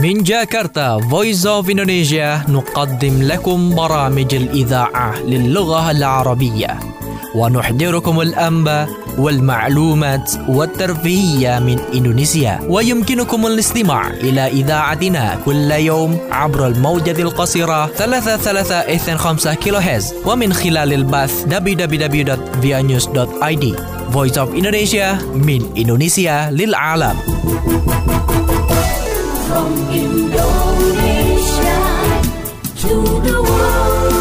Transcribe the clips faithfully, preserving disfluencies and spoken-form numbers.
من جاكرتا Voice of Indonesia نقدم لكم برامج الإذاعة للغة العربية ونحضركم الأنباء والمعلومات والترفيهية من إندونيسيا. ويمكنكم الاستماع إلى إذاعتنا كل يوم عبر الموجة القصيرة ثلاثة ثلاثة اثنين خمسة كيلو هرتز ومن خلال البث دبليو دبليو دبليو دوت via news دوت i d. Voice of Indonesia من إندونيسيا للعالم. From Indonesia to the world.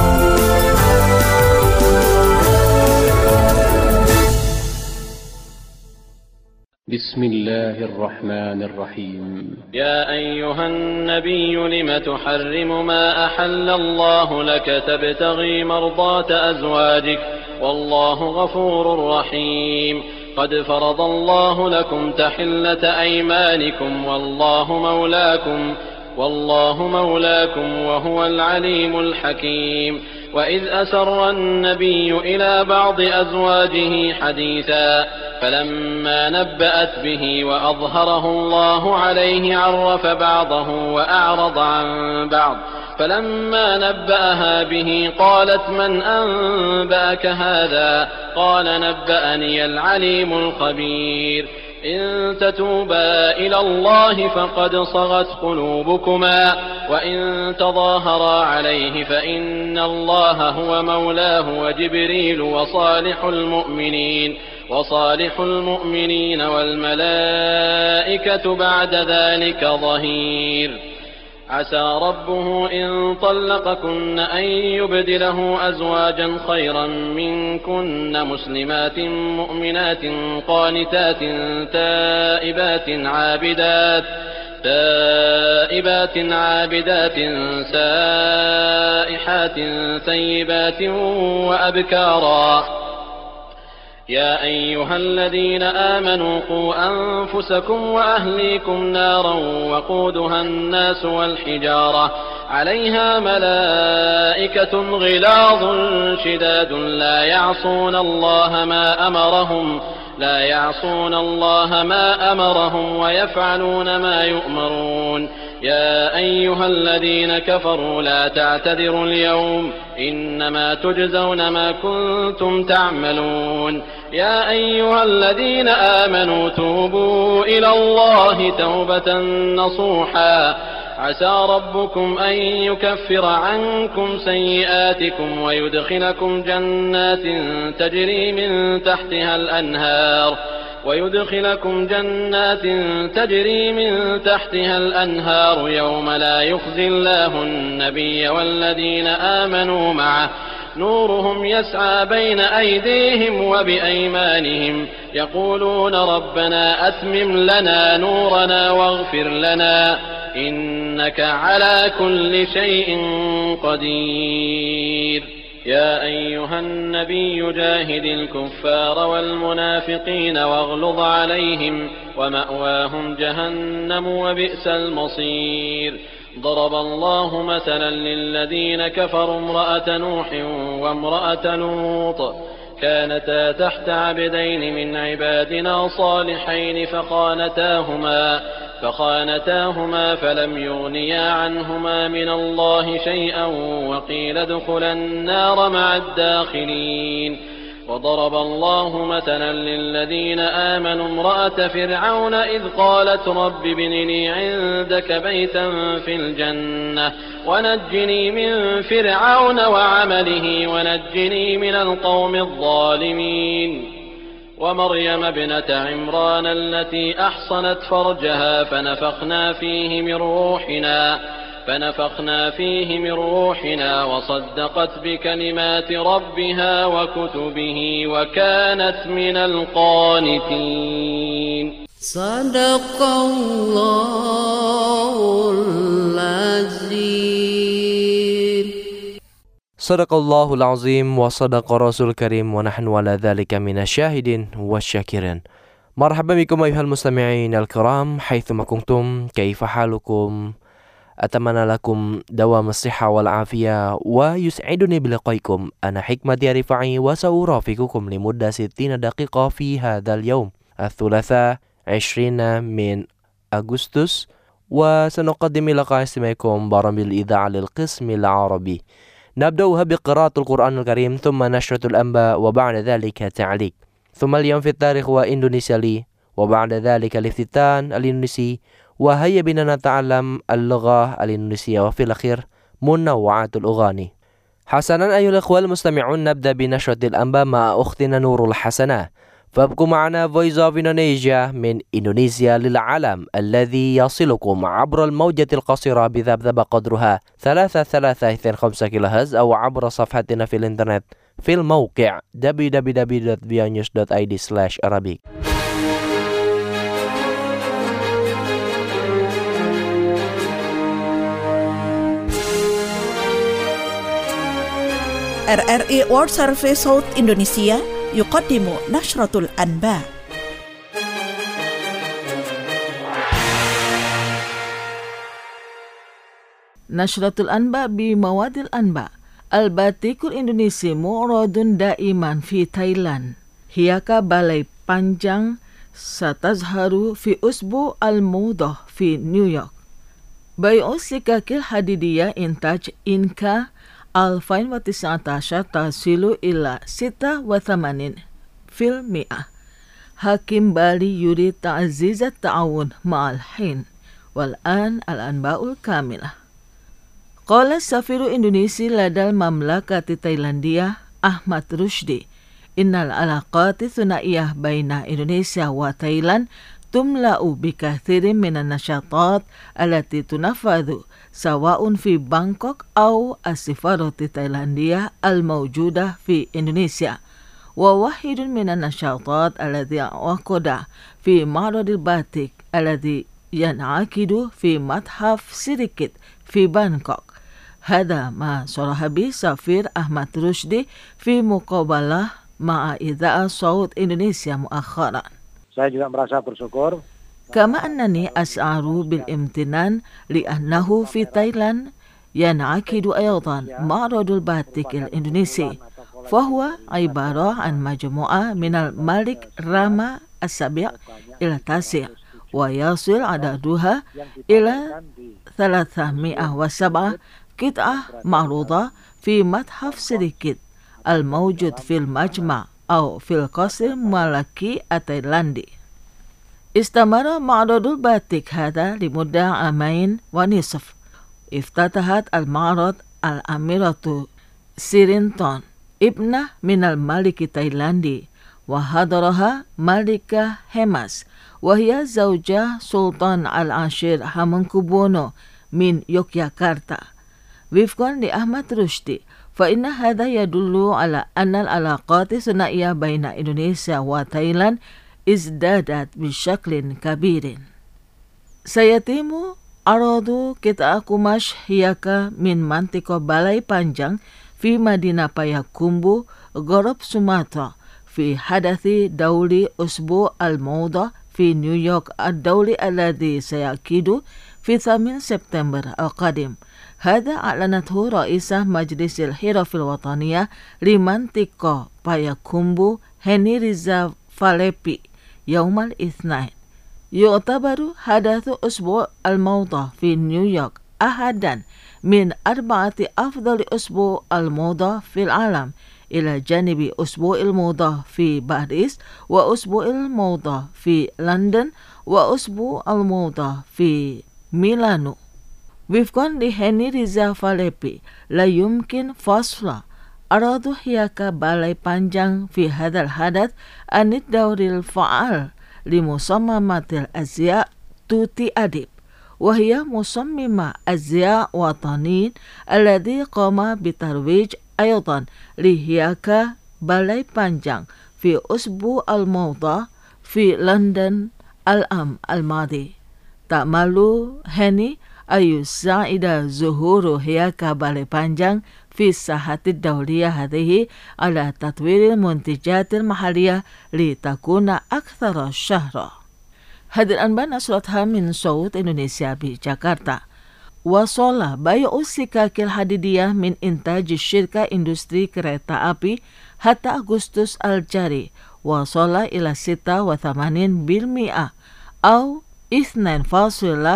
بسم الله الرحمن الرحيم. يا أيها النبي لم تحرم ما أحل الله لك تبتغي مرضات أزواجك والله غفور رحيم. قد فرض الله لكم تحلة أيمانكم والله مولاكم والله مولاكم وهو العليم الحكيم. وإذ أسر النبي إلى بعض أزواجه حديثا فلما نبأت به وأظهره الله عليه عرف بعضه وأعرض عن بعض فلما نبأها به قالت من أنبأك هذا قال نبأني العليم الخبير. إن تتوبا إلى الله فقد صغت قلوبكما وإن تظاهرا عليه فإن الله هو مولاه وجبريل وصالح المؤمنين وصالح المؤمنين والملائكة بعد ذلك ظهير. عسى ربه إن طلقكن أن يبدله أزواجا خيرا منكن مسلمات مؤمنات قانتات تائبات عابدات تائبات عابدات سائحات ثيبات وأبكارا. يا أيها الذين آمنوا قوا أنفسكم وأهليكم نارا وقودها الناس والحجارة عليها ملائكة غلاظ شداد لا يعصون الله ما أمرهم لا يعصون الله ما أمرهم ويفعلون ما يؤمرون. يا أيها الذين كفروا لا تعتذروا اليوم إنما تجزون ما كنتم تعملون. يا أيها الذين آمنوا توبوا إلى الله توبة نصوحا عسى ربكم أن يكفر عنكم سيئاتكم ويدخلكم جنات تجري من تحتها الأنهار ويدخلكم جنات تجري من تحتها الأنهار يوم لا يخزي الله النبي والذين آمنوا معه نورهم يسعى بين أيديهم وبأيمانهم يقولون ربنا أتمم لنا نورنا واغفر لنا إنك على كل شيء قدير. يا أيها النبي جاهد الكفار والمنافقين واغلظ عليهم ومأواهم جهنم وبئس المصير. ضرب الله مثلا للذين كفروا امرأة نوح وامرأة لوط كانتا تحت عبدين من عبادنا صالحين فخانتاهما فخانتاهما فلم يغنيا عنهما من الله شيئا وقيل ادخلا النار مع الداخلين. وضرب الله مثلا للذين آمنوا امرأة فرعون إذ قالت رب ابن لي عندك بيتا في الجنة ونجني من فرعون وعمله ونجني من القوم الظالمين. ومريم ابنة عمران التي أحصنت فرجها فنفخنا فيه من روحنا فنفخنا فيه من روحنا وصدقت بكلمات ربها وكتبه وكانت من القانتين. صدق الله العظيم. صدق الله العظيم وصدق رسول الكريم ونحن على ذلك من الشاهدين والشاكرين. مرحبا بكم أيها المستمعين الكرام حيثما كنتم، كيف حالكم؟ أتمنى لكم دوام الصحة والعافية ويسعدني بلقائكم. أنا حكمة رفاعي وسأرافقكم لمدة ستين دقيقة في هذا اليوم الثلاثاء عشرين من أغسطس وسنقدم لقاء استماعكم برامج الإذاعة للقسم العربي. نبدأها بقراءة القرآن الكريم ثم نشرة الأنباء وبعد ذلك تعليق، ثم اليوم في التاريخ وإندونيسيا لي، وبعد ذلك الافتتان الإندونيسي، وهيا بنا نتعلم اللغة الإندونيسية، وفي الأخير منوعات الأغاني. حسنا أيها الأخوة المستمعون، نبدأ بنشرة الأنباء مع أختنا نور الحسنة، فابقوا معنا Voice of Indonesia من إندونيسيا للعالم الذي يصلكم عبر الموجة القصيرة بذبذب قدرها ثلاثة ثلاثة اثنين خمسة كيلو هرتز، أو عبر صفحتنا في الإنترنت في الموقع دبليو دبليو دبليو دوت فيا نيوز دوت آي دي سلاش arabic. R R I World Service صوت إندونيسيا يقدم نشرة الأنباء. نشرة الأنباء بمواد الأنباء. الباتيك الإندونيسي معرض دائما في تايلاند. هياك بالي panjang ستظهر في أسبوع الموضة في نيويورك. بيع السكك الحديدية إنتاج إنكا ألفين وتسعة عشر تصل إلى ستة وثمانين بالمئة. حاكم بالي يريد تعزيز التعاون مع الحين. والآن الأنباء الكاملة. قال السفير الإندونيسي لدى المملكة التايلاندية أحمد رشدي إن العلاقات الثنائية بين إندونيسيا وتايلاند تملأ بكثير من النشاطات التي تنفذ سواء في بانكوك أو السفارة التايلاندية الموجودة في إندونيسيا. وواحد من النشاطات الذي عقد في معرض الباتيك الذي ينعقد في متحف سيركت في بانكوك. هذا ما صرح به سفير أحمد رشدي في مقابلة مع إذاعة صوت إندونيسيا مؤخرا. Saya juga merasa bersyukur. كما أنني أشعر بالامتنان لأنه في تايلاند ينعقد أيضا معرض الباتيك الإندونيسي، فهو عبارة عن مجموعة من الملك راما السابع إلى التاسع، ويصل عددها إلى ثلاثمائة وسبعة قطعة معروضة في متحف سيركت الموجود في المجمع أو في القصر الملكي التايلاندي. استمر معرض الباتيك هذا لمدة عامين ونصف. افتتحت المعرض الأميرة سيرينتون ابنة من الملك التايلاندي، وحضرها ملكة هيماس وهي زوجة سلطان العاشر هامنكوبونو من يوغياكارتا. وفقا لأحمد رشدي فإن هذا يدل على أن العلاقات الثنائية بين إندونيسيا وتايلاند ازدادت بشكل كبير. سيتم عرض قطع قماش هياكا من منطقة بالي panjang في مدينة باياكومبو غرب سومطرة في حدث دولي أسبوع الموضة في نيويورك الدولي الذي سيعقد في ثامن سبتمبر القادم. هذا أعلنته رئيسة مجلس الحرف الوطنية لمنطقة باياكومبو هني ريزا فاليبي يوم الاثنين. يعتبر حدث أسبوع الموضة في نيويورك أحدا من أربعة أفضل أسبوع الموضة في العالم، إلى جانب أسبوع الموضة في باريس، وأسبوع الموضة في لندن، وأسبوع الموضة في ميلانو. وفقا لهني ريزا فاليبي لا يمكن فصل عرض هياكا بالي panjang في هذا الحدث عن الدور الفعال لمصممة الأزياء توتي أديب، وهي مصممة أزياء وطني الذي قام بترويج أيضا لهياكا بالي panjang في أسبوع الموضة في لندن العام الماضي. تأمل هني أن يساعد ظهور هياكا بالي panjang في الساحة الدولية هذه على تطوير المنتجات المحلية لتكون أكثر شهرة. هذه الأنباء نشرتها من صوت إندونيسيا بجاكرتا. وصل بيع السكك الحديدية من إنتاج الشركة إندستري كريتا أبي حتى أغسطس الجاري وصل إلى ستة وثمانين بالمئة أو اثنين فاصلة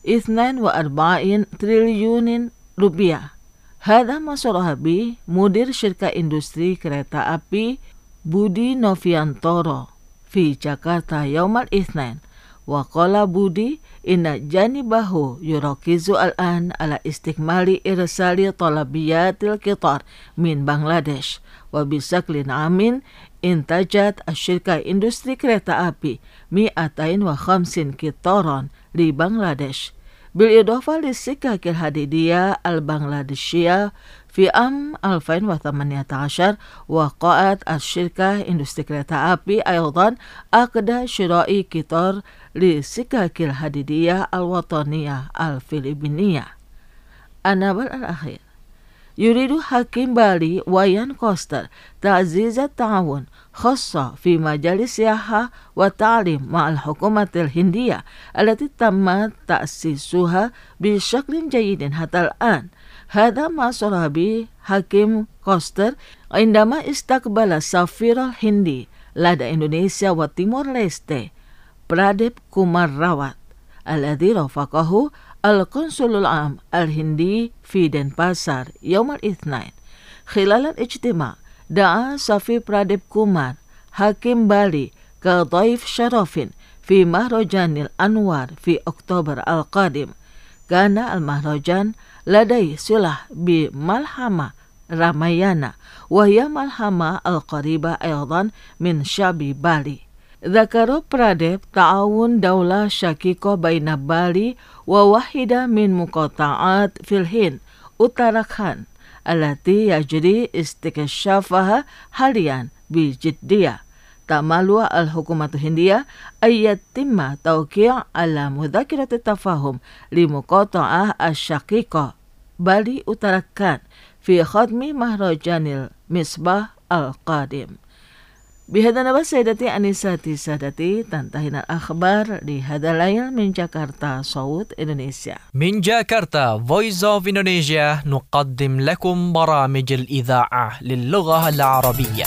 اثنين وأربعين تريليون rupiah. Hada Masorohabi, mudir syirka industri kereta api Budi Noviantoro fi Jakarta yaumal ithnain. Wa qala Budi inna janibahu yurakizu al-an ala istikmali irsali talabiyatil qitar min Bangladesh. Wa bisaklin amin intajat asyirka industri kereta api mi'atain wa khamsin qitaran di Bangladesh. Bil-idofah lisikakil hadidiyah al-Bangladeshiyah fi am alfain wa thamaniyata ashar waqa'at asyirka industri kereta api aydan aqda syira'i qitar lisikakil hadidiyah al-wataniyah al-Filipiniyah. Anabal al-akhir. Yuridu Hakim Bali Wayan Koster ta'zizat ta'awun khassa fi majalis siyaha wa ta'lim ma'al hukumatil hindiyah alati tammat ta'sisuha bishaklin jayidin hatta al-an. Hada ma Sorabi Hakim Koster indama istakbala safirah hindi lada Indonesia wa Timor Leste Pradip Kumar Rawat alladhi rafaqahu Al-Konsulul Am Al-Hindi fi Denpasar Yawm al-Ithnain. Khilal al-ijtima' da'a Safi Pradip Kumar Hakim Bali ka dhaif syarafin fi Mahrajanil Anwar fi Oktober al-Qadim. Kana al-Mahrajan ladai silah bi Malhama Ramayana wa hiya Malhama al-qariba aydan min syabi Bali. Dzakara Pradip ta'awun daulah syakiko baina Bali wa wahida min muqata'at fil Hind Uttarakhand allati yajri istikashafaha halian bi jiddiyah. Tamalwa al-hukumatu hindiyah ayat timma tawqi' ala mudzakirat tafahum li muqata'ah asy-syaqiqah Bali Uttarakhand fi khadmi mahrajanil Misbah al-Qadim. Bihada nabas Sayyidati Anisati Sadati tantahin al-akhbar di Hadalayal min Jakarta Saud Indonesia. من جاكرتا Voice of Indonesia نقدم لكم برامج الإذاعة للغة العربية.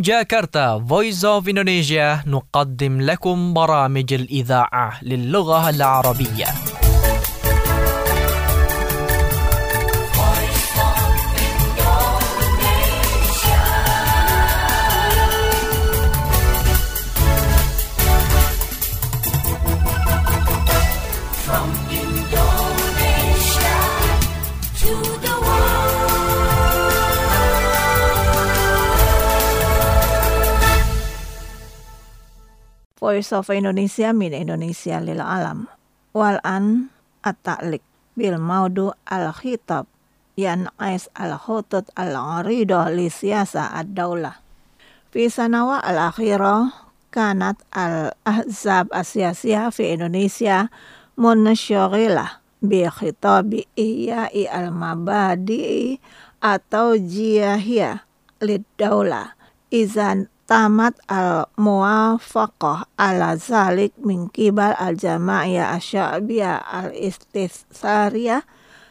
جاكرتا Voice of Indonesia نقدم لكم برامج الإذاعة للغة العربية. Voice of Indonesia min Indonesia lil alam. Wal an at-ta'liq bil maudu al-khitab yan'ais al-khutut al-aridah li siyasa ad-daulah. Fi sanawa al-akhirah kanat al-ahzab as-siyasiyah fi Indonesia munashghilah bi khitabi ihya'i al-mabadi'i atau jiyahiyah lid-daulah. Izan tamat al-muwafaqah ala zalik min qibal al-jama'iyah asy-sya'biyah al-istisariyah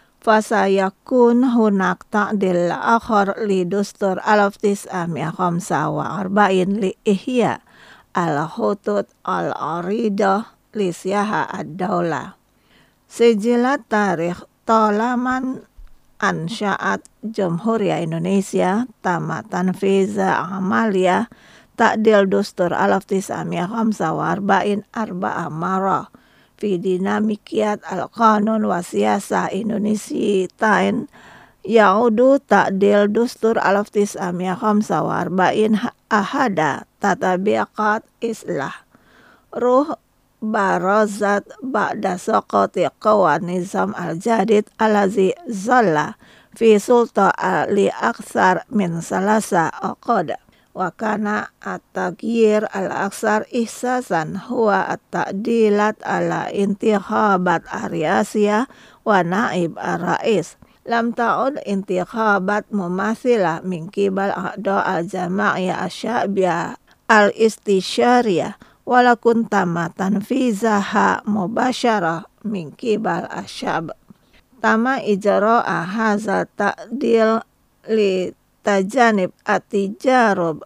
fasayakun hunak ta'dil akhar li dustur alaf tis'amiyah khamsa wa arba'in li ihya al-khutut al-aridah li siyaha ad-daulah. Sejilat tarikh talaman ansya'at Jumhuriyah Indonesia tamatan fiza amaliyah ta'dil dustur alaf tis'amiyah khamsa wa arba'in arba'a marah fi dinamikiyat al-qanun wa siyasa Indonesia tain yaudu ta'dil dustur alaf tis'amiyah khamsa wa arba'in ahada tatabiqat islah ruh barazat ba'da saqati qawan nizam al-jadid alazi zalla fi sulta li aksar min salasa aqada wa kana at-taghyir al-aksar ihsasan huwa at-ta'dilat ala intikhabat ar-riyasiyah wa naib ar-rais. Lam ta'ud intikhabat mumathilah min qibal a'da al-jama'iyah asy-sya'biyah al-istisyariyah walakun tamatan fizaha mubasyarah min qibal asyab. Tama ijra'a hazal ta'dil li tajanib atijarub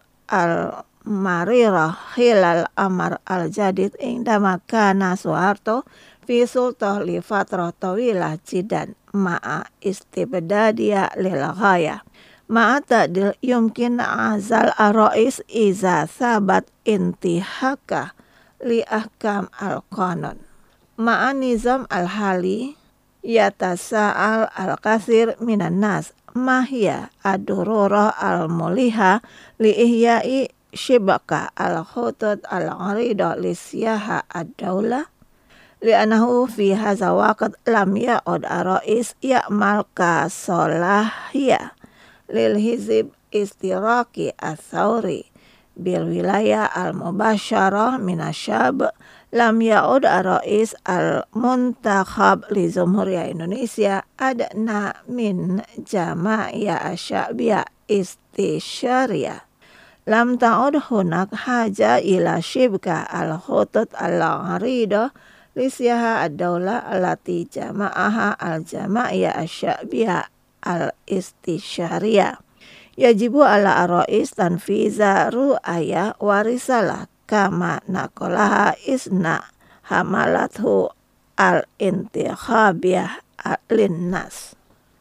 al-marirah khilal amar al-jadid indama kana Soeharto fi sultah li fatrah tawilah jidan ma'a istibdadiyah lil ghayah. Ma'a ta'dil yumkin azal ar-rais iza sabat intihaka li ahkam al-qanun. Ma'a nizam al-hali yatasa'al al-kathir minan nas mahya ad-dururah al-muliha li ihya'i shibaka al-khutut al-aridah li siyaha ad-daulah li'anahu fi hadza waqt lam ya'ud ar-rais ya'mal ka solahiyah lil hizib istiraki ats-tsawri bil wilayah al-mubasyarah minasyab lam ya'ud ar-rais al-muntakhab li Jumhuriyah Indonesia adna min jama'iyah asy-sya'biyah istisyariyah. Lam ta'ud hunak haja ila shibka al-khutut al-aridah li siyaha ad-daulah allati jama'aha al-jama'iyah asy-sya'biyah al-istisyariyah. Yajibu ala ar-rais tanfiza ru'ayah wa risalah kama nakolaha isna hamalathu al-intikhabiyah linnas.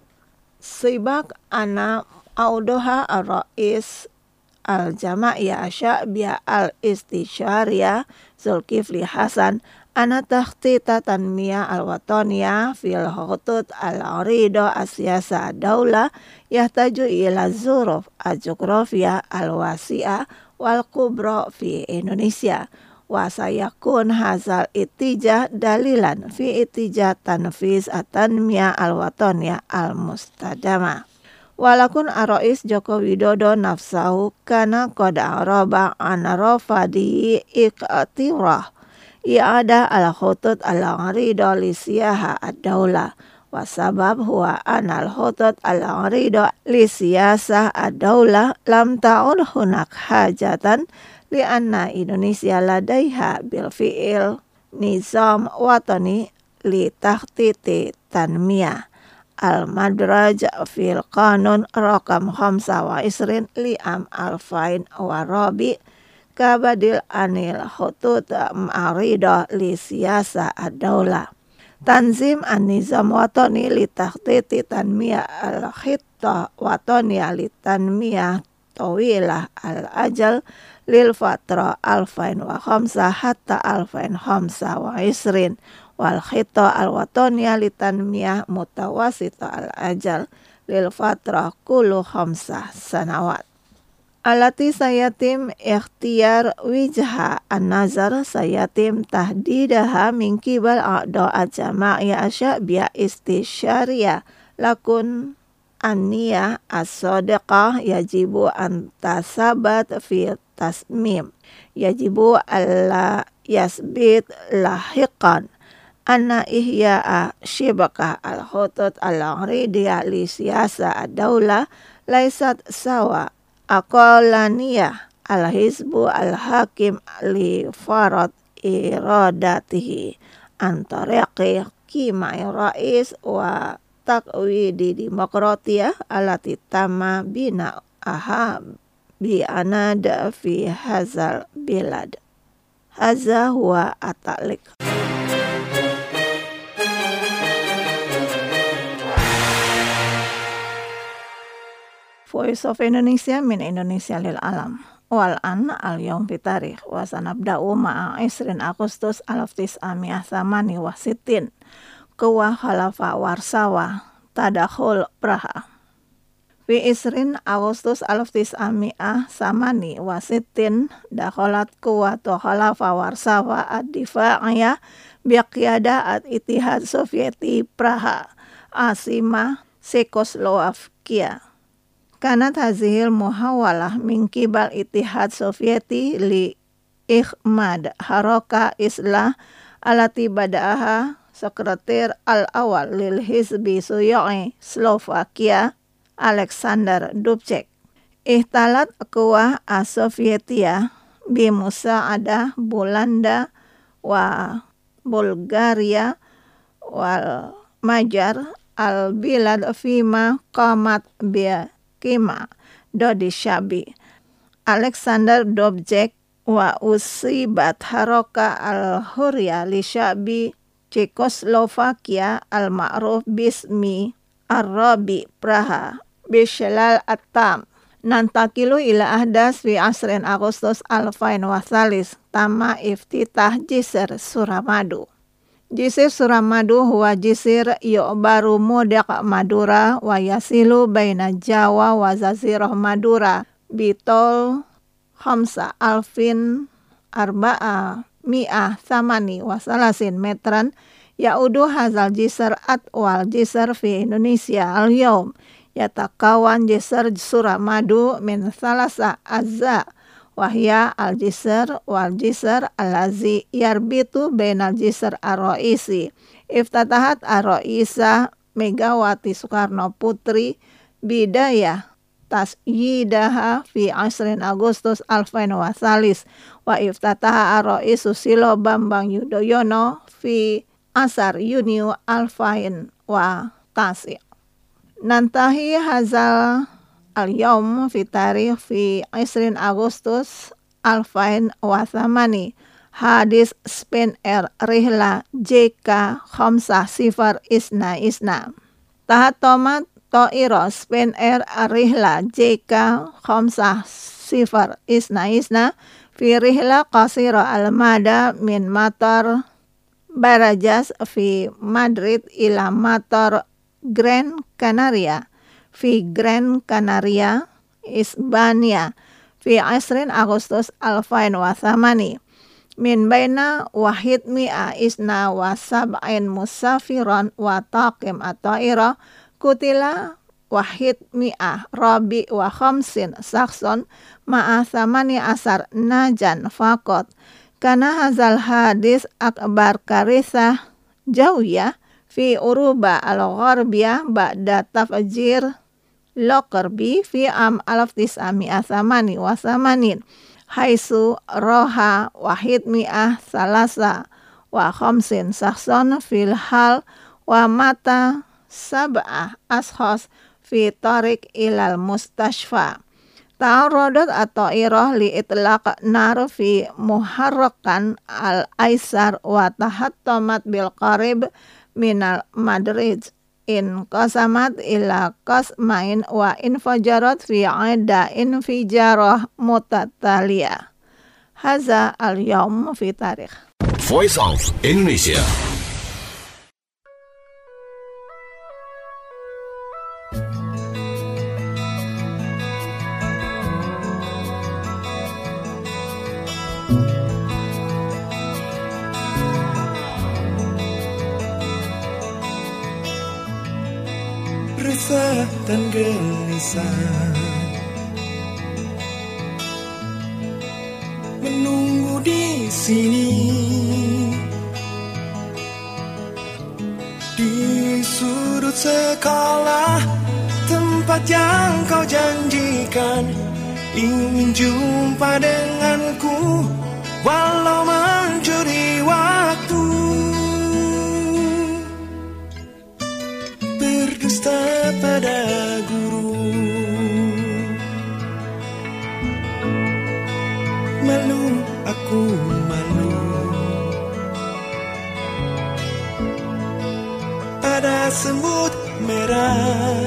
Sibak ana audoha ar-rais al-jama'iyah asy-sya'biyah al-istisyariyah Zulkifli Hasan ana takhtita tanmiyah al-wataniyah fil khutut al-aridah as-siyasa ad-daulah yahtaju ila zuruf al-jugrafiyah al-wasi'ah wal kubra fi Indonesia wa sayakun hazal itijah dalilan fi itijah tanfiz at-tanmiyah al-wataniyah al-mustadama. Walakun ar-rais Joko Widodo nafsahu kana qad araba an rafadi iqtirah i'adah al-khutut al-aridah li siyaha ad-daulah wa sabab huwa anal khutut al-aridah li siyasah ad-daulah lam ta'ud hunak hajatan li anna Indonesia ladaiha bil fi'il nizam watani li takhtiti tanmiyah al-madraj fil qanun rakam khamsa wa isrin li'am alfain wa rabi kabadil anil khutut ma'arida li siyasa ad-daulah. Tanzim an-nizam watani li takhtiti tanmiyah al-khitta watani li tanmiyah tawilah al-ajal lil fatra alfain wa khamsa hatta alfain khamsa wa isrin wal khitta al-wataniya li tanmiyah mutawasita al-ajal lil fatra kullu khamsa sanawat. Alati sayatim ikhtiyar wijha an-nazar sayatim tahdidaha min kibal a'da al-jama'iyah asya'biyah istisyariyah lakun an-niyah as-sadiqah yajibu an tasabat fi tasmim yajibu alla yasbit lahiqan anna ihya'a shibakah al-khutut al-ghridiyah li siyasa ad-daulah laisat sawa aqalaniyah al-hizbu al-hakim li farad iradatihi antariqi kimai rais wa takwidi demokratiyah alati tama bina aha bi anada fi hazal bilad. Haza huwa atalik. Voice of Indonesia min Indonesia lil alam. Wal an al yaum fi tarikh wa sanabda'u ma'a isrin Agustus alaf tis'amiyah thamani wa sittin kuwa khalafa Warsawa tadakhul Praha. Fi isrin Agustus alaf tis'amiyah thamani wa sittin dakhalat kuwa khalafa Warsawa ad-difa'iyah biqiyada at-Ittihad Sovieti Praha asimah Czechoslovakia. Kanat hazihil muhawalah min kibal Ittihad Sovieti li ikhmad haroka islah alati bada'aha sekretir al-awal lil hizbi suyoi Slovakia Alexander Dubček. Ihtalat kuwah as-Sovietia bimusa'adah Belanda wa Bulgaria wal Majar al-bilad fima qamat biya Kima Dodi Syabi Alexander Dubček wa usibat haroka al-hurya li Syabi Czechoslovakia al-ma'ruf bismi Arabi Praha bishalal atam nantakilu ila ahdas fi asrin Agustus alfain wasalis tama iftitah jisr Suramadu. Jisir Suramadu huwa jisir yu'baru mudak Madura wa yasilu baina Jawa wa Zazirah Madura bitol khamsa alfin arba'a mi'ah thamani wa salasin metran ya'udu hazal jisir atwal jisir fi Indonesia al-yawm yatakawan jisir Suramadu min salasa azza wahya al-jisr wal-jisr alazi yarbitu bainal jisr ar-raisi iftatahat ar-raisa Megawati Soekarno Putri bidayah tasyidaha fi asrin Agustus alfain wasalis wa iftataha ar-raisu Susilo Bambang Yudhoyono fi asar Yuniu alfain wa tasi. Nantahi hazal al-yawm fi tarikh fi isrin Agustus alfain wa thamani hadis Spain Air rihla J K khamsah sifar isna isna tahat tomat ta'ira Spain Air rihla J K khamsah sifar isna isna fi rihla qasira al-mada min matar Barajas fi Madrid ila matar Gran Canaria fi Gran Canaria Isbania fi asrin Agustus alfain wa thamani min baina wahid mi'a isna wa sab'in musafiran wa taqim at-ta'ira kutila wahid mi'ah rabi wa khamsin sakson ma'a thamani asar najan fakot kana hazal hadis akbar karisah jawiyah fi Uruba al-Gharbiyah ba'da tafjir Lockerbie fi am alaf tis'amiyah thamani wa thamanin haisu roha wahid mi'ah salasa wa khamsin sakson fil hal wa mata sab'ah ashos fi tariq ilal mustashfa. Ta'aradat at-ta'irah li itlaq nar fi muharrakan al-aisar wa tahattamat bil qarib minal madrij in qasamat ila qasmain wa infajarat fi aida infijarah mutataliyah. Haza al-yawm fi tarikh. Voice of Indonesia. Resah dan gelisah menunggu di sini, di sudut sekolah, tempat yang kau janjikan, ingin jumpa denganku walau mencuri waktu. Berdusta pada guru, malu aku malu. Ada semut merah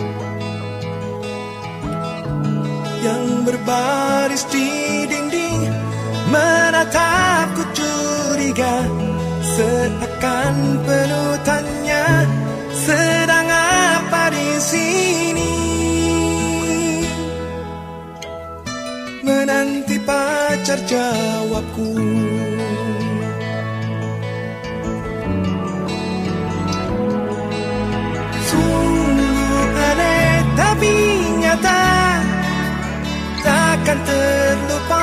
yang berbaris di dinding, menatapku curiga, seakan penuh tanya, sedang apa di sini? Menanti pacar jawabku. Sungguh aneh tapi nyata, takkan terlupa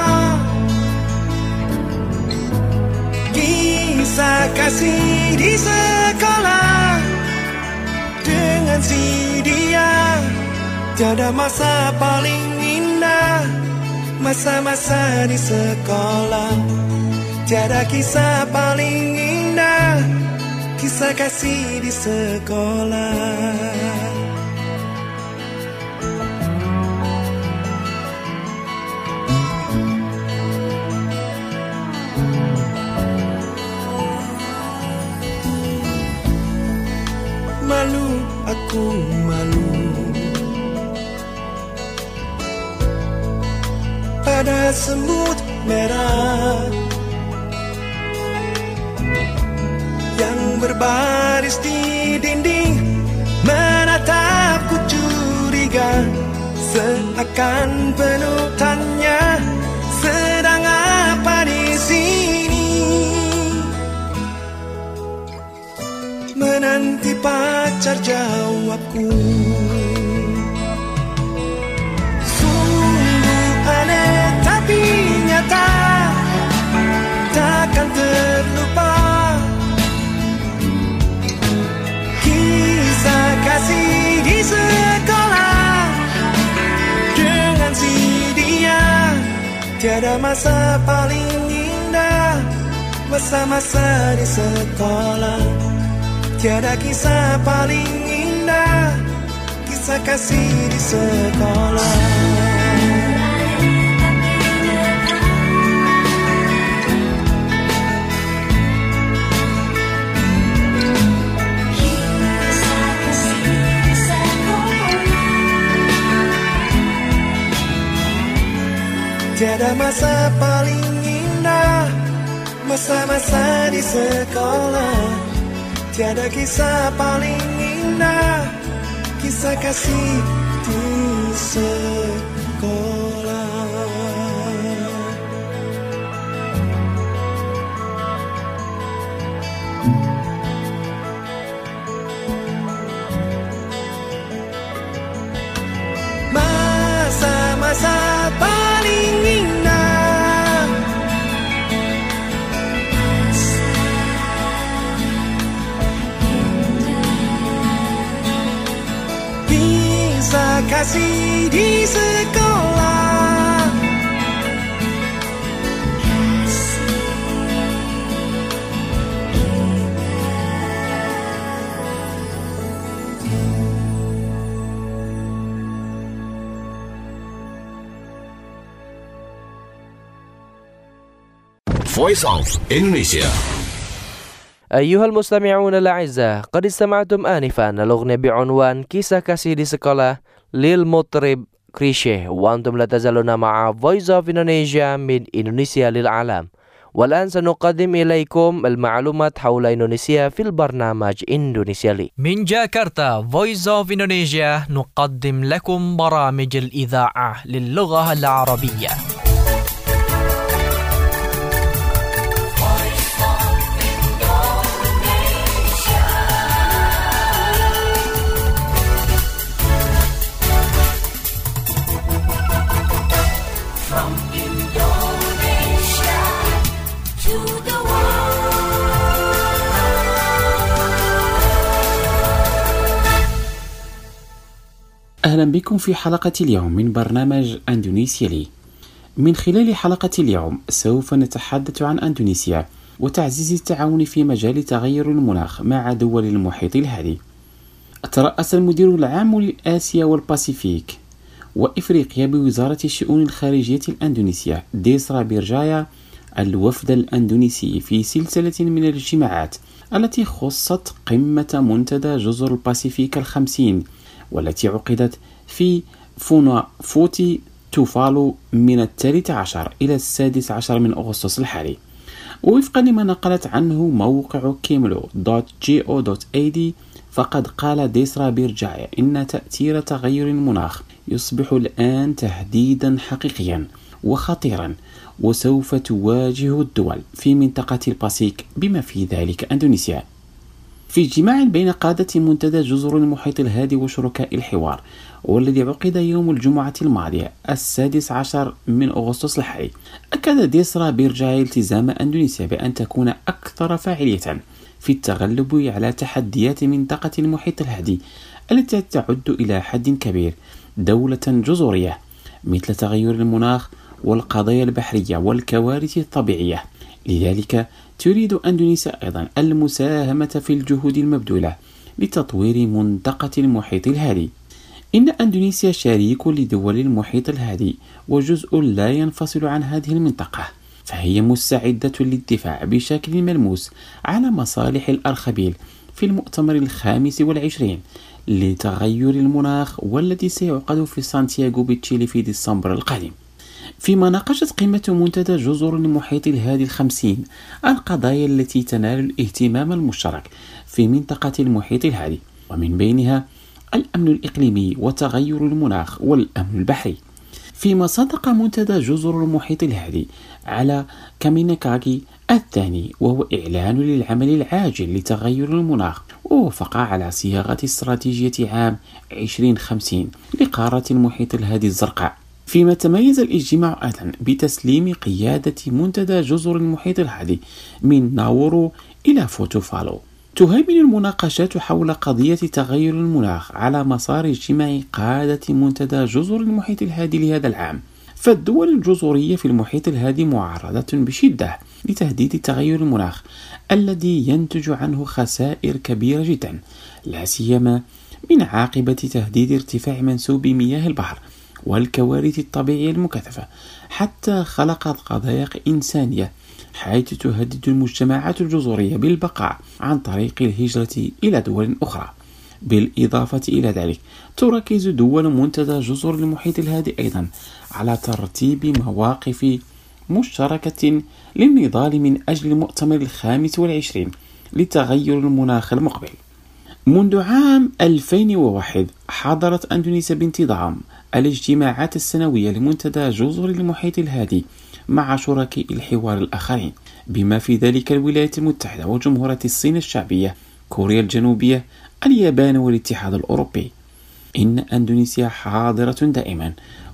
kisah kasih di sekolah dengan si dia. Tiada masa paling indah, masa-masa di sekolah. Tiada kisah paling indah, kisah kasih di sekolah. Malu aku malu, pada semut merah yang berbaris di dinding, menatapku curiga, seakan penuh tanya, sedang apa di sini? Menanti pacar jawabku. Sungguh aneh tapi nyata, takkan terlupa kisah kasih di sekolah dengan si dia. Tiada masa paling indah, masa-masa di sekolah. Tiada kisah paling indah, kisah kasih di sekolah. Tiada masa paling indah, masa-masa di sekolah. Tiada kisah paling indah, kisah kasih di sekolah. Masa-masa paling indah, kisah kasih di sekolah. Voice of Indonesia. أيها المستمعون الأعزاء، قد استمعتم آنفا الأغنية بعنوان كيسة كاسي دي سكولا للمطرب كريشيه، وأنتم لا تزالون مع Voice of Indonesia من إندونيسيا للعالم. والآن سنقدم إليكم المعلومات حول إندونيسيا في البرنامج إندونيسيا لي. من جاكرتا Voice of Indonesia نقدم لكم برامج الإذاعة للغة العربية. أهلا بكم في حلقة اليوم من برنامج أندونيسيا لي. من خلال حلقة اليوم سوف نتحدث عن أندونيسيا وتعزيز التعاون في مجال تغير المناخ مع دول المحيط الهادي. ترأس المدير العام لآسيا والباسيفيك وإفريقيا بوزارة الشؤون الخارجية الأندونيسية ديسرا بيرجايا الوفد الأندونيسي في سلسلة من الاجتماعات التي خصت قمة منتدى جزر الباسيفيك الخمسين، والتي عقدت في فونافوتي توفالو من الثالث عشر إلى السادس عشر من أغسطس الحالي. ووفقا لما نقلت عنه موقع كيملو دوت جي أو دوت إي دي، فقد قال ديسرا بيرجايا إن تأثير تغير المناخ يصبح الآن تهديدا حقيقيا وخطيرا، وسوف تواجه الدول في منطقة الباسيفيك بما في ذلك أندونيسيا. في اجتماع بين قادة منتدى جزر المحيط الهادي وشركاء الحوار، والذي عقد يوم الجمعة الماضية السادس عشر من أغسطس الحالي، أكد ديسرا بيرجايا التزام أندونيسيا بأن تكون أكثر فاعلية في التغلب على تحديات منطقة المحيط الهادي التي تعد إلى حد كبير دولة جزرية، مثل تغير المناخ والقضايا البحرية والكوارث الطبيعية. لذلك تريد أندونيسيا أيضا المساهمة في الجهود المبذولة لتطوير منطقة المحيط الهادي. إن أندونيسيا شريك لدول المحيط الهادي وجزء لا ينفصل عن هذه المنطقة، فهي مستعدة للدفاع بشكل ملموس على مصالح الأرخبيل في المؤتمر الخامس والعشرين لتغير المناخ، والذي سيعقد في سانتياغو بتشيلي في ديسمبر القادم. فيما ناقشت قمة منتدى جزر المحيط الهادي الخمسين القضايا التي تنال الاهتمام المشترك في منطقة المحيط الهادي، ومن بينها الأمن الإقليمي وتغير المناخ والأمن البحري. فيما صدق منتدى جزر المحيط الهادي على كامينكاغي الثاني، وهو إعلان للعمل العاجل لتغير المناخ، ووافق على صياغة استراتيجية عام عشرين خمسين لقارة المحيط الهادي الزرقاء. فيما تميز الاجتماع أيضا بتسليم قيادة منتدى جزر المحيط الهادي من ناورو إلى فوتوفالو. تهيمن المناقشات حول قضية تغير المناخ على مسار اجتماع قادة منتدى جزر المحيط الهادي لهذا العام، فالدول الجزرية في المحيط الهادي معرضة بشدة لتهديد تغير المناخ الذي ينتج عنه خسائر كبيرة جدا، لا سيما من عاقبة تهديد ارتفاع منسوب مياه البحر والكوارث الطبيعية المكثفة، حتى خلقت قضايا إنسانية حيث تهدد المجتمعات الجزرية بالبقاء عن طريق الهجرة إلى دول أخرى. بالإضافة إلى ذلك تركز دول منتدى جزر المحيط الهادي أيضا على ترتيب مواقف مشتركة للنضال من أجل المؤتمر الخامس والعشرين لتغير المناخ المقبل. منذ عام ألفين وواحد حضرت أندونيسيا بانتظام الاجتماعات السنوية لمنتدى جزر المحيط الهادي مع شركاء الحوار الآخرين، بما في ذلك الولايات المتحدة وجمهورية الصين الشعبية، كوريا الجنوبية، اليابان والاتحاد الأوروبي. إن أندونيسيا حاضرة دائما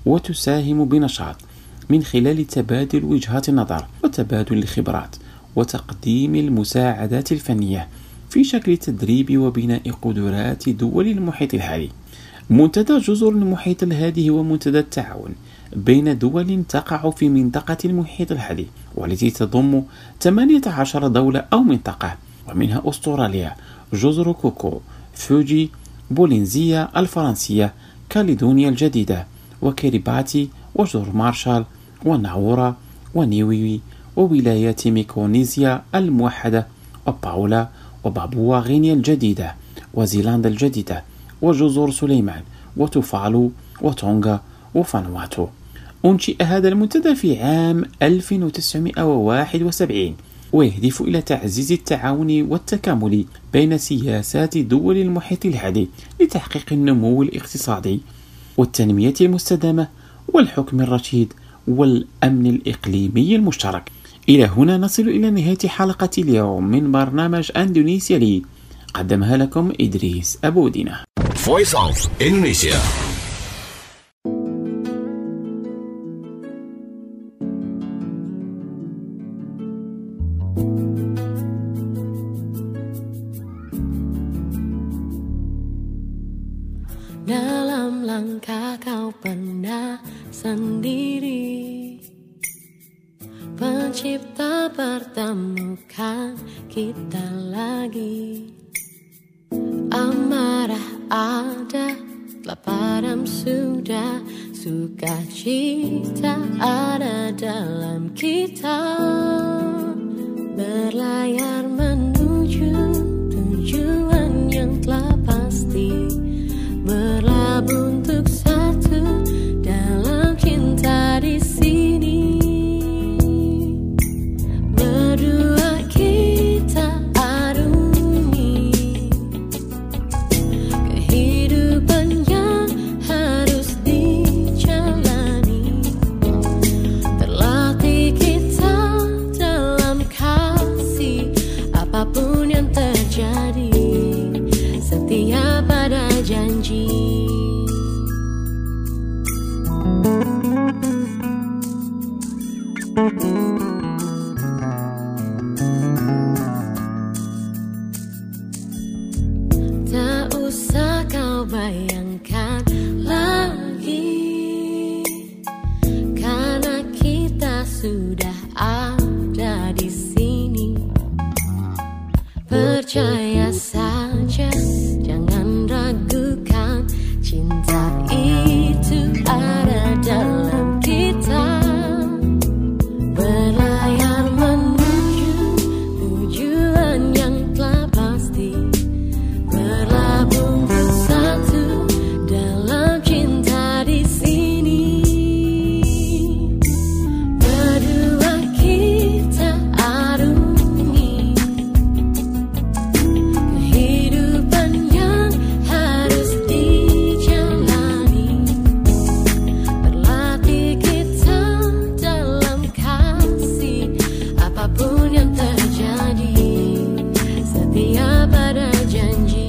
وتساهم بنشاط من خلال تبادل وجهات النظر وتبادل الخبرات وتقديم المساعدات الفنية في شكل تدريب وبناء قدرات دول المحيط الهادي. منتدى جزر المحيط الهادي هو منتدى التعاون بين دول تقع في منطقة المحيط الهادي، والتي تضم ثمانية عشر دولة أو منطقة، ومنها أستراليا، جزر كوكو، فوجي، بولينزيا الفرنسية، كاليدونيا الجديدة، وكيريباتي، وجزر مارشال، وناورا، ونيوي، وولايات ميكرونيسيا الموحدة وباولا وبابوا غينيا الجديدة وزيلندا الجديدة وجزر سليمان وتوفالو وتونغا وفانواتو. أنشئ هذا المنتدى في عام ألف وتسعمائة وواحد وسبعين ويهدف إلى تعزيز التعاون والتكامل بين سياسات دول المحيط الهادي لتحقيق النمو الاقتصادي والتنمية المستدامة والحكم الرشيد والأمن الإقليمي المشترك. إلى هنا نصل إلى نهاية حلقة اليوم من برنامج أندونيسيا لي، قدمها لكم إدريس أبو دينة. Voice of Indonesia. Dalam langkah kau pernah sendiri, Pencipta pertemukan kita lagi. Amarah ada, telah padam sudah, sukacita ada dalam kita. Berlayar menuju tujuan yang telah pasti, berlabuh untuk satu dalam cinta di sini. Berdua kita arungi kehidupan yang harus dijalani. Terlatih kita dalam kasih, apapun yang terjadi, setia pada janji. Tak usah kau bayangkan lagi, karena kita sudah ada di sini. Percaya saja, jangan ragukan, cinta itu ada dalam kita. Berlayar menuju tujuan yang telah pasti, berlabuh bersatu dalam cinta di sini. Berdua kita arungi kehidupan yang harus dijalani. Berlatih kita dalam kasih, apapun yang terjadi, setia pada janji.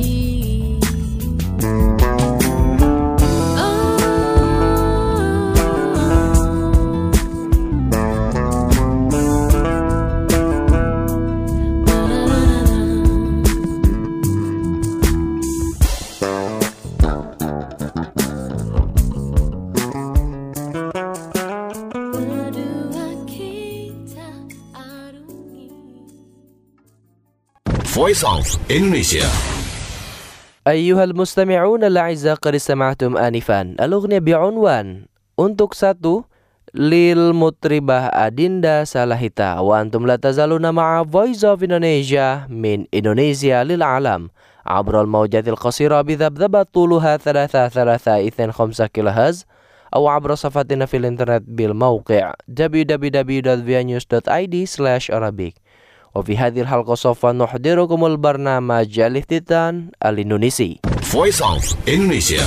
Voice of Indonesia. أيها المستمعون الأعزاء، قد استمعتم آنفا الأغنية بعنوان Untuk Satu للمطربة أديندا سالاهيتا، وأنتم لا تزالون مع Voice of Indonesia من إندونيسيا للعالم عبر الموجات القصيرة بذبذبة طولها ثلاثة ثلاثة اثنين خمسة كيلو هرتز، أو عبر صفحتنا في الإنترنت بالموقع دبليو دبليو دبليو دوت فيا نيوز دوت آي دي سلاش أرابيك. وفي هذه الحلقة سوف نحضركم البرنامج الافتتان الإندونيسي Voice of Indonesia.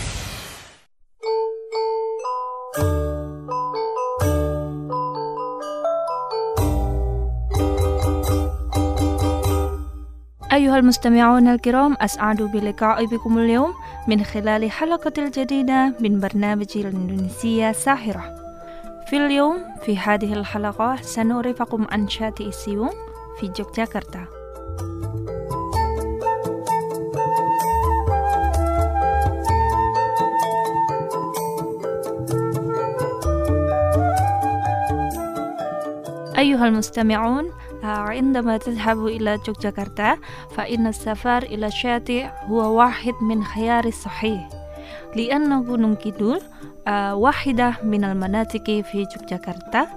أيها المستمعون الكرام، أسعد بلقاء بكم اليوم من خلال حلقة الجديدة من برنامج الإندونيسية ساحرة. في اليوم في هذه الحلقة سنعرفكم عن شاطئ السيوم في يوغياكرتا. أيها المستمعون، عندما تذهب إلى يوغياكرتا فإن السفر إلى الشاطئ هو واحد من خيار الصحيح، لأن Gunung Kidul واحدة من المناطق في يوغياكرتا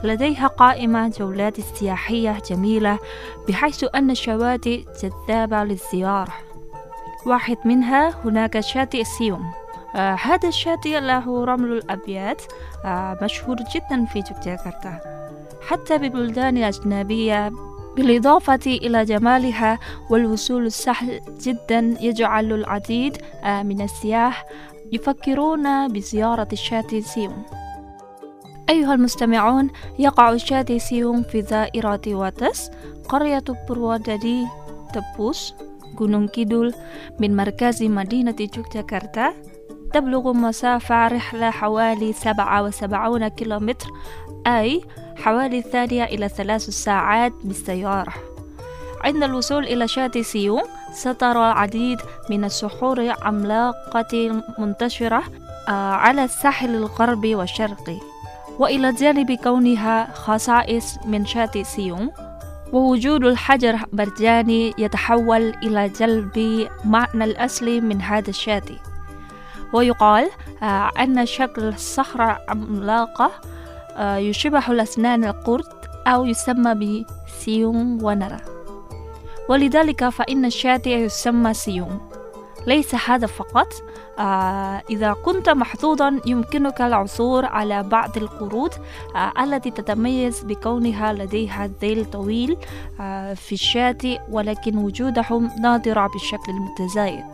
لديها قائمة جولات سياحية جميلة بحيث أن الشواطئ جذابة للزيارة. واحد منها هناك شاطئ سيوم. آه هذا الشاطئ له رمل الأبيض آه مشهور جدا في يوغياكرتا حتى ببلدان الأجنبية، بالإضافة إلى جمالها والوصول السهل جدا يجعل العديد آه من السياح يفكرون بزيارة شاطئ سيوم. أيها المستمعون، يقع شاطئ سيوم في دائرة واتس، قرية برواددي تبوس، Gunung Kidul، من مركز مدينة يوغياكرتا. تبلغ مسافة رحلة حوالي سبعة وسبعين كيلومتر، أي حوالي ثانية إلى ثلاث ساعات بالسيارة. عند الوصول إلى شاطئ سيوم سترى العديد من الصخور عملاقة منتشرة على الساحل الغربي والشرقي، وإلى جانب كونها خصائص من شاطئ سيوم ووجود الحجر برجاني يتحول إلى جلب معنى الأصلي من هذا الشاطئ. ويقال أن شكل الصخرة عملاقة يشبه الأسنان القرد أو يسمى بسيوم ونرا، ولذلك فإن الشاطئ يسمى سيوم. ليس هذا فقط، آه إذا كنت محظوظا يمكنك العثور على بعض القرود آه التي تتميز بكونها لديها ذيل طويل آه في الشاطئ، ولكن وجودهم نادر بشكل متزايد.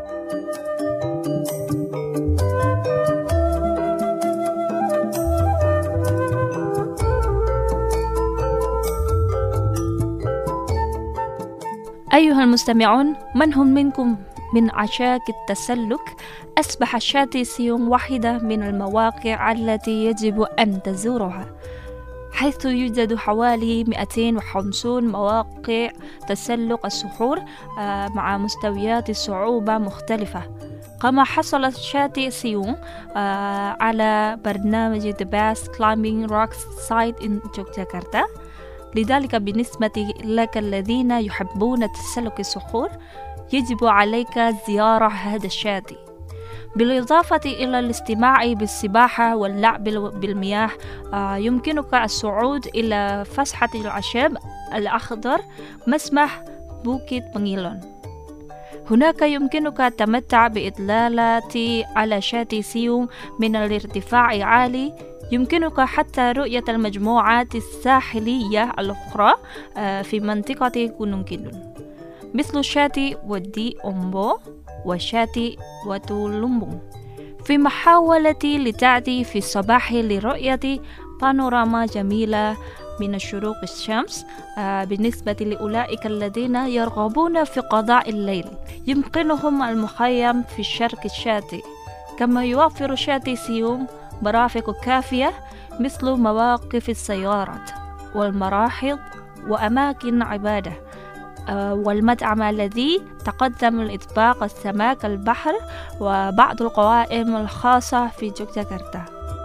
أيها المستمعون، من هم منكم من عشاق التسلق؟ أصبح شاطئ سيوم واحدة من المواقع التي يجب أن تزورها، حيث يوجد حوالي مئتين وخمسين مواقع تسلق الصخور مع مستويات الصعوبة مختلفة. كما حصل شاطئ سيوم على برنامج The Best Climbing Rocks Site in يوغياكرتا. لذلك بالنسبة لك الذين يحبون تسلق الصخور يجب عليك زيارة هذا الشاطئ. بالإضافة إلى الاستماع بالسباحة واللعب بالمياه، يمكنك الصعود إلى فسحة العشب الأخضر مسمح بوكيت بنيلون. هناك يمكنك التمتع بإطلالة على شاطئ سيوم من الارتفاع العالي. يمكنك حتى رؤية المجموعات الساحلية الأخرى في منطقة غونونغ كيدول، مثل شاطئ ودي أمبو وشاطئ واتولومبو، في محاولة لتعدي في الصباح لرؤية بانوراما جميلة من شروق الشمس. بالنسبة لأولئك الذين يرغبون في قضاء الليل يمكنهم المخيم في شرق الشاطئ. كما يوفر شاطئ سيوم مرافق كافية مثل مواقف السيارات والمراحض وأماكن عبادة والمطعم الذي تقدم الإطباق السمك البحر وبعض القوائم الخاصة في يوغياكرتا.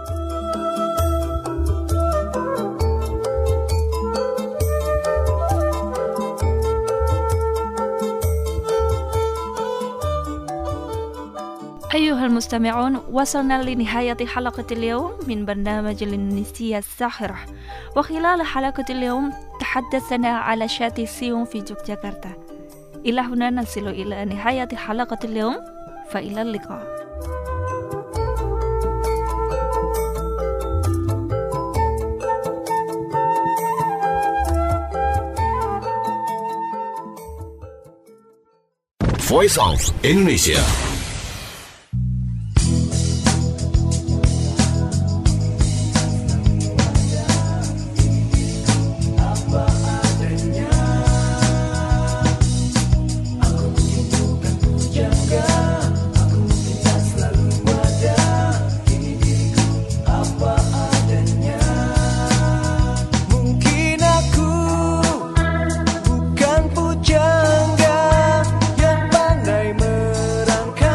أيها المستمعون، وصلنا لنهاية حلقة اليوم من برنامج الإندونيسية الساحرة. وخلال حلقة اليوم تحدثنا على شاطئ سيوم في يوغياكرتا. إلى هنا نصل إلى نهاية حلقة اليوم، فإلى اللقاء. Voice of Indonesia. Bukan pujangga yang pandai merangkai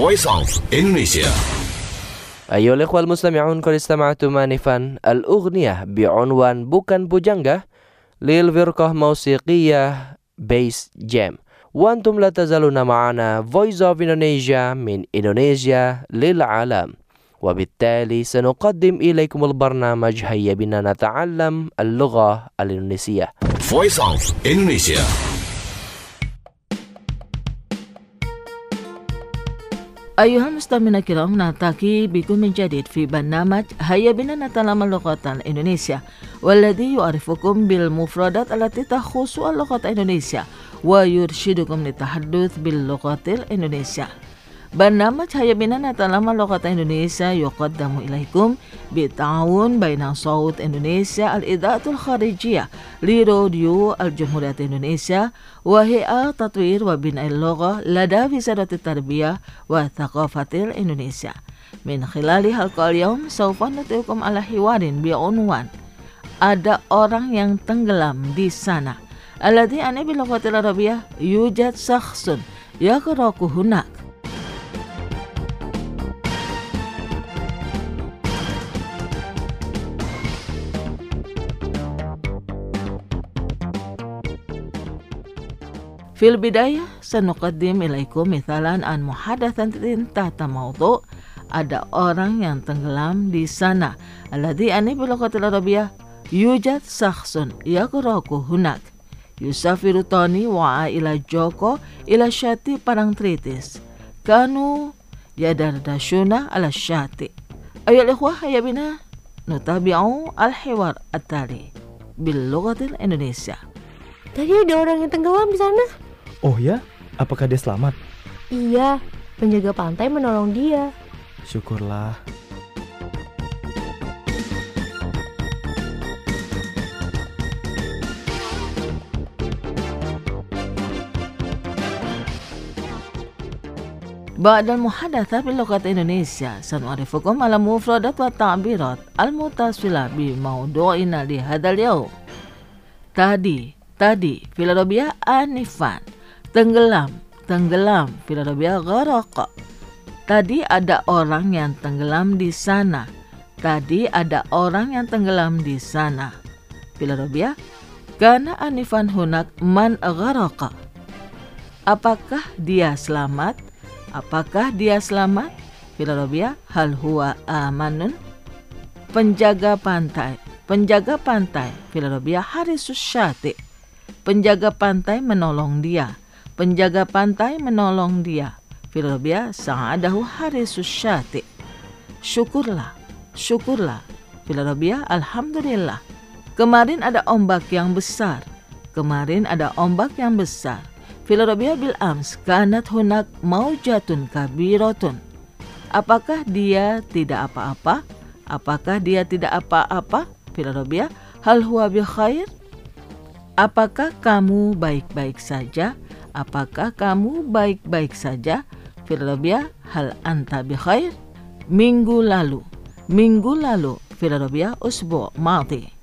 Voice of Indonesia. أيها الإخوة المستمعون، قد استمعتم آنفا الأغنية بعنوان بوكان بوجانجا للفرقة موسيقية بيس جام، وأنتم لا تزالون معنا Voice of Indonesia من إندونيسيا للعالم. وبالتالي سنقدم إليكم البرنامج هيا بنا نتعلم اللغة الإندونيسية. Voice of Indonesia. أيها المستمعون الكرام، نلتقي بكم من جديد في برنامج هيا بنا نتعلم اللغة الإندونيسية، والذي يعرفكم بالمفردات التي تخص اللغة الإندونيسية ويرشدكم للتحدث باللغة الإندونيسية. برنامج هيا بنا نتعلم اللغة الإندونيسية يقدم إليكم بالتعاون بين صوت إندونيسيا الإذاعة الخارجية لراديو الجمهورية إندونيسيا وهيئة تطوير وبناء اللغة لدى وزارة التربية والثقافة الإندونيسيا. من خلال حلقة اليوم سوف نطلقكم على حوار بعنوان ada orang yang tenggelam di sana. الذي يعني باللغة العربية يوجد شخص يغرق هناك. في البداية سنقدم إليكم مثالا عن محادثة تحت موضوع ada orang yang tenggelam di sana. الذي يعني باللغة العربية يوجد شخص يغرق هناك. يسافر توني وعائلة جوكو إلى شاطئ بارانتريتس. كانوا يدردشون على الشاطئ. أيها الإخوة، هيا بنا نتابع الحوار التالي باللغة الإندونيسية. Tadi ada orang yang tenggelam di sana. Oh ya? Apakah dia selamat? Iya, penjaga pantai menolong dia. Syukurlah. بعد المحادثة باللغة الإندونيسية سنعرفكم على مفردات والتعبيرات المتصلة بموضوعنا لهذا اليوم. Tadi, tadi, fil Arabia anifan. Tenggelam, tenggelam, fil Arabia gharaq. Tadi ada orang yang tenggelam di sana. Tadi ada orang yang tenggelam di sana. Fil Arabia kana anifan hunak man gharaqa. Apakah dia selamat? Apakah dia selamat? Fil Arabia hal huwa amanun. Penjaga pantai, penjaga pantai, fil Arabia harisus syati. Penjaga pantai menolong dia. Penjaga pantai menolong dia. Fil Arabia sa'adahu harisus syati. Syukurlah, syukurlah. Fil Arabia alhamdulillah. Kemarin ada ombak yang besar. Kemarin ada ombak yang besar. Fil Arabia bil ams kanat hunak maujatun kabiratun. Apakah dia tidak apa-apa? Apakah dia tidak apa-apa? Fil Arabia hal huwa bi khair. Apakah kamu baik-baik saja? Apakah kamu baik-baik saja? Fil Arabia hal anta bi khair. Minggu lalu, minggu lalu. Fil Arabia usbu' madi.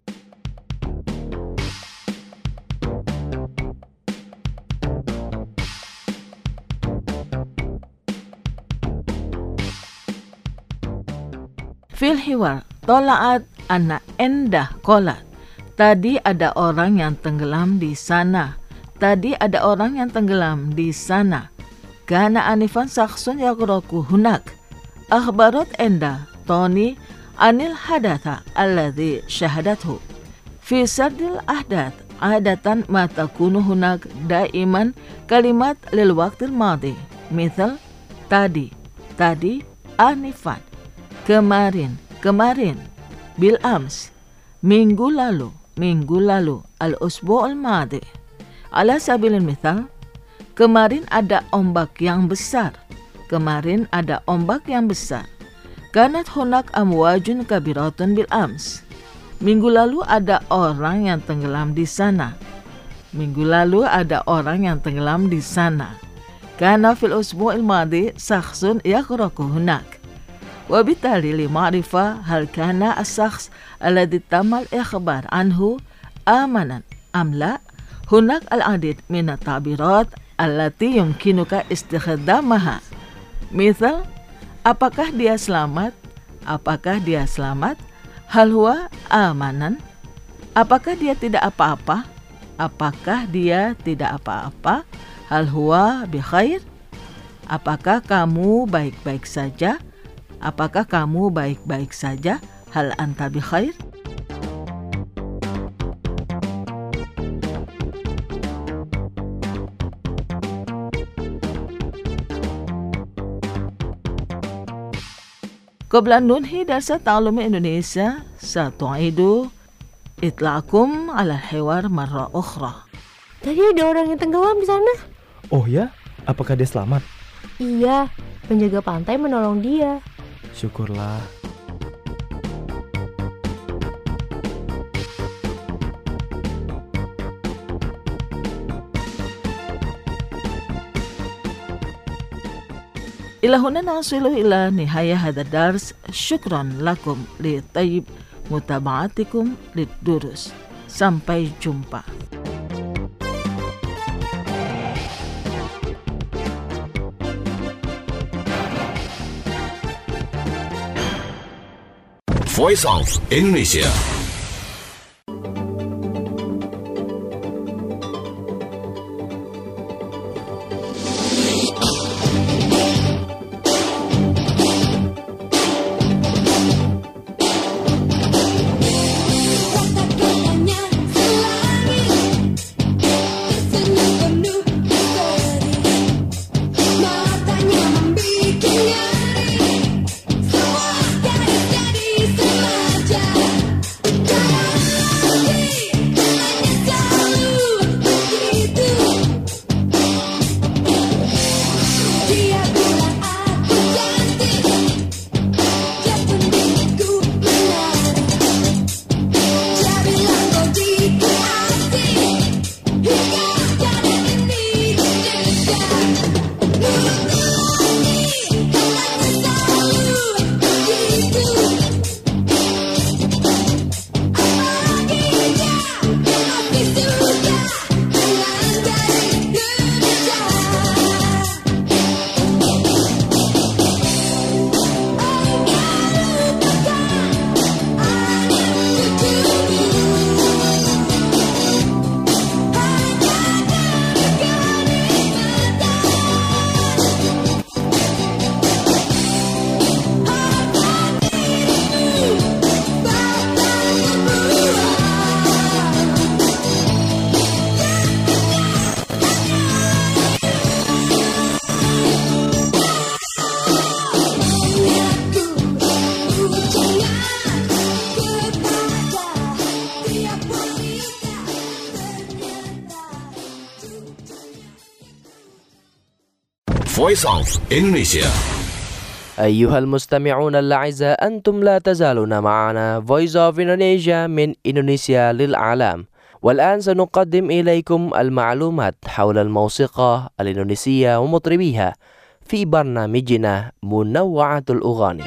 Fil hiwar tola'at anak endah kolat. Tadi ada orang yang tenggelam di sana. Tadi ada orang yang tenggelam di sana. Kana anifan sakhsun yaghraku hunak. Akhbarat endah Tony anil hadatha alladhi syahadathu. Fi sardil ahdath adatan ma takunu hunak daiman kalimat lil waqtil madi. Misal tadi, tadi, anifan, kemarin, kemarin, bil ams, minggu lalu, minggu lalu, al-usbu' al-madi. Ala sabilil mithal, kemarin ada ombak yang besar. Kemarin ada ombak yang besar. Kanat hunak amwajun kabiratun bil ams. Minggu lalu ada orang yang tenggelam di sana. Minggu lalu ada orang yang tenggelam di sana. Kana fil usbu'il madi sakhsun yaghraqu hunak. وبالتالي لمعرفة هل كان الشخص الذي تم الإخبار عنه آمنا أم لا، هناك العديد من التعبيرات التي يمكنك استخدامها Misal, apakah dia selamat? Apakah dia selamat? Hal huwa amanan? Apakah dia tidak apa-apa? Apakah dia tidak apa-apa? Hal huwa bi khair? Apakah kamu baik-baik saja? Apakah kamu baik-baik saja? Hal anta bi khair? Qabla nunhi darsa ta'allum Indonesia, satu'idu itla'akum ala al-hiwar marra ukhra. Tadi ada orang yang tenggelam di sana. Oh ya? Apakah dia selamat? Iya, penjaga pantai menolong dia. Syukurlah. إلى هنا نصل إلى نهاية هذا الدرس. شكرا لكم لطيب متابعتكم للدروس. Sampai jumpa. Voice of Indonesia. Voice of Indonesia. أيها المستمعون الأعزاء، أنتم لا تزالون معنا Voice of Indonesia من إندونيسيا للعالم. والآن سنقدم إليكم المعلومات حول الموسيقى الإندونيسية ومطربيها في برنامجنا منوعة الأغاني.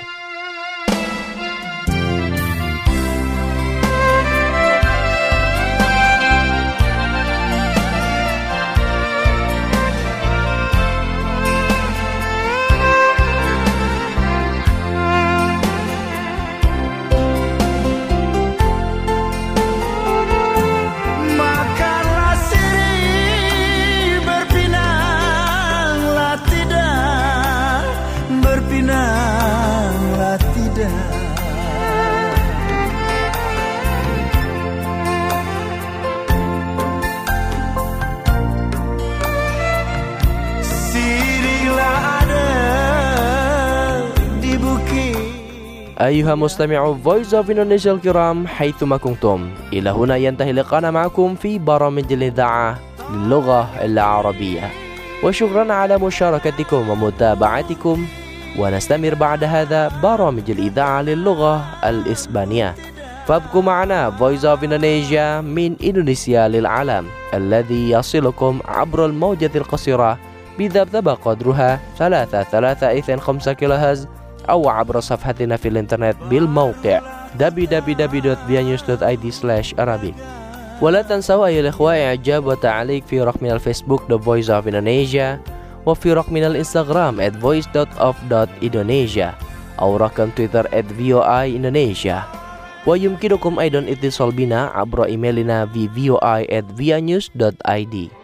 أيها مستمعو Voice of Indonesia الكرام حيثما كنتم، إلى هنا ينتهي لقاءنا معكم في برامج الإذاعة للغة العربية، وشكرا على مشاركتكم ومتابعتكم. ونستمر بعد هذا برامج الإذاعة للغة الإسبانية، فابقوا معنا Voice of Indonesia من إندونيسيا للعالم الذي يصلكم عبر الموجة القصيرة بذبذبة قدرها ثلاثة ثلاثة اثنين خمسة كيلو هرتز، أو عبر صفحتنا في الإنترنت بالموقع دبليو دبليو دبليو دوت فيا نيوز دوت آي دي سلاش أرابيك. ولا تنسوا أيها الإخوة إعجاب وتعليق في رقمنا الفيسبوك The Voice of Indonesia، وفي رقمنا الانستغرام at voice dot of dot indonesia أو رقم تويتر at V O I Indonesia. ويمكنكم أيضا اتصال بنا عبر إيميلنا في في او اي at via news dot I D.